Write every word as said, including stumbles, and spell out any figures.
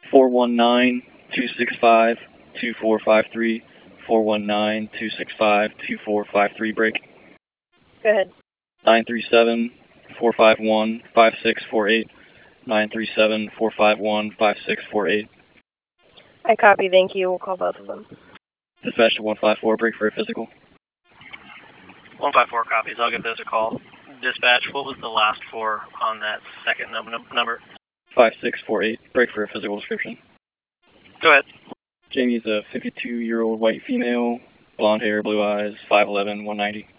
four one nine, two six five, two four five three, four one nine, two six five, two four five three, break. Go ahead. nine three seven, four five one, five six four eight, nine three seven, four five one, five six four eight. I copy, thank you. We'll call both of them. Dispatch to one five four, break for a physical. one five four copies, I'll give those a call. Dispatch, what was the last four on that second num number? five six four eight, break for a physical description. Go ahead. Jamie's a fifty-two-year-old white female, blonde hair, blue eyes, five eleven, one ninety.